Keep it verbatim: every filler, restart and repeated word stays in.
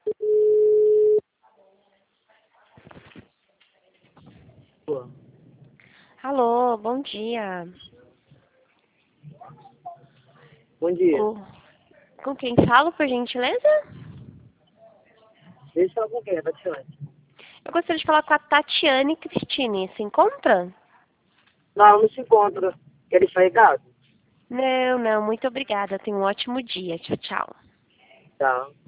Alô, bom dia. Bom dia. O- Com quem falo, por gentileza? Deixa eu falar com quem, Tatiane? Eu gostaria de falar com a Tatiane Cristine. Se encontra? Não, não se encontra. Quer deixar recado? Não, não, muito obrigada. Tenha um ótimo dia. Tchau, tchau. Tá.